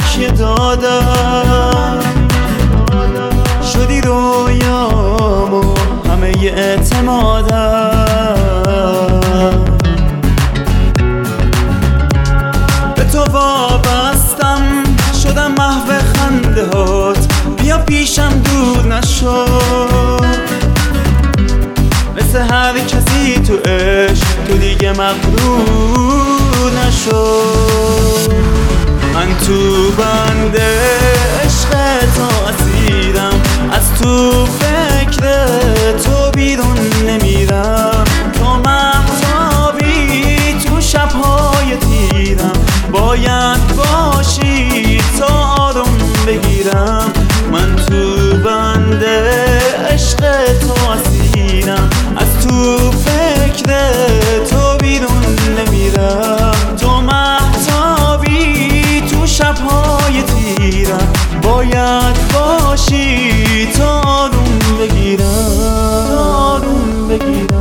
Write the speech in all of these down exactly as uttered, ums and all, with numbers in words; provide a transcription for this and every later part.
تکیه دادم، شدی رویام و همه ی اعتمادم. به تو وابستم شدم محو خنده هات، بیا پیشم دور نشو، مثل هر کسی تو عشق تو دیگه مغرور نشو. من تو بند عشق تو اسیرم، از تو فکر تو بیرون نمیرم. تو مهتابی تو شبهای تیرم، باید باشی تا آروم بگیرم. من تو بند عشق تو اسیرم، از تو فکر تو بیرون نمیرم. تو مهتابی تو شبهای تیرم، باید باشی تا آروم بگیرم، آروم بگیرم.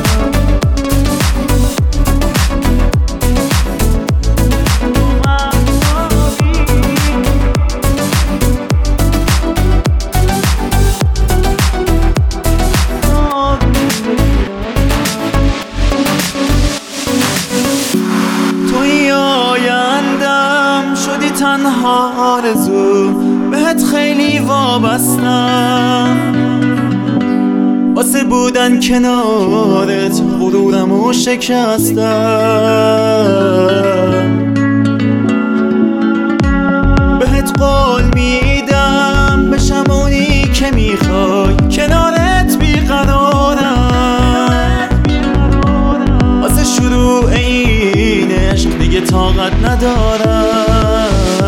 تنها آرزو بهت خیلی وابستم، واسه بودن کنارت غرورمو شکستم. بهت قول میدم بشم اونی که میخوای، کنارت بیقرارم. واسه شروع این عشق دیگه طاقت ندارم.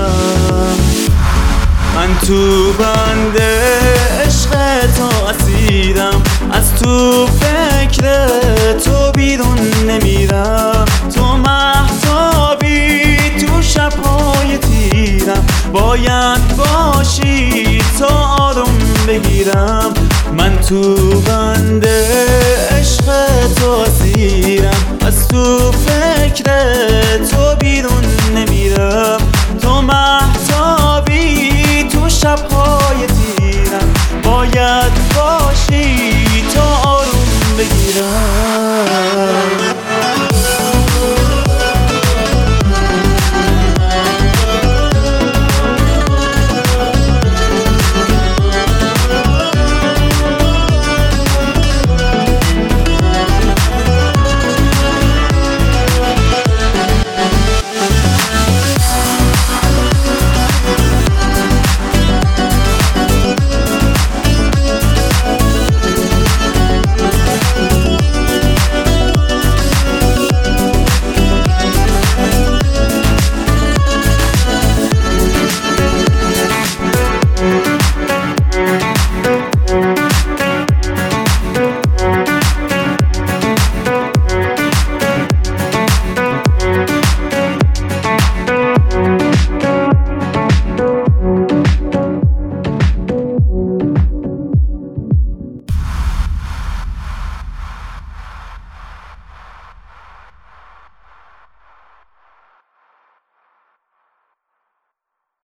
من تو بند عشق تو اسیرم، از تو فکر تو بیرون نمیرم. تو مهتابی تو شبهای تیرم، باید باشی تا آروم بگیرم. من تو بند عشق تو اسیرم، از تو فکر تو بیرون نمیرم. تو مهتابی تو شبهای تیرم، باید باشی تا آروم بگیرم.